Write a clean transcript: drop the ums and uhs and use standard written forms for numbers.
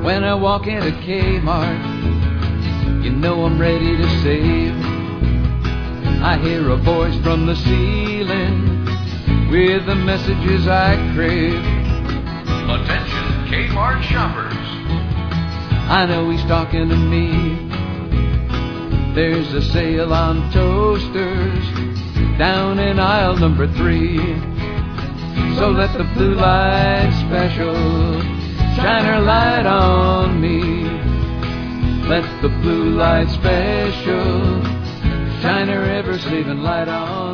When I walk into Kmart, you know I'm ready to save. I hear a voice from the ceiling with the messages I crave. Attention Kmart shoppers. I know he's talking to me. There's a sale on toasters down in aisle number 3. So let the blue light special shine her light on me. Let the blue light special shine her ever-saving light on